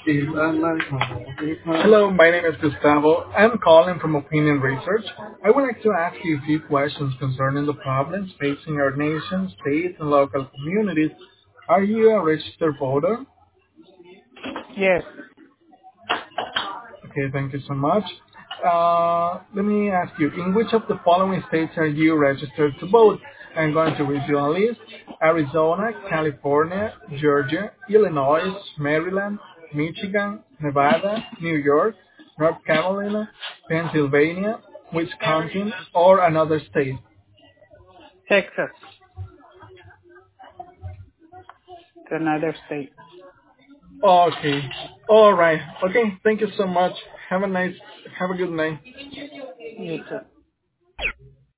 Hello, my name is Gustavo. I'm calling from Opinion Research. I would like to ask you a few questions concerning the problems facing our nation, state, and local communities. Are you a registered voter? Yes, Okay, thank you so much. Let me ask you, in which of the following states are you registered to vote? I'm going to read you a list. Arizona, California, Georgia, Illinois, Maryland, Michigan, Nevada, New York, North Carolina, Pennsylvania, Wisconsin, or another state. Texas, another state. Okay. All right. Okay, thank you so much. Have a good night. You too.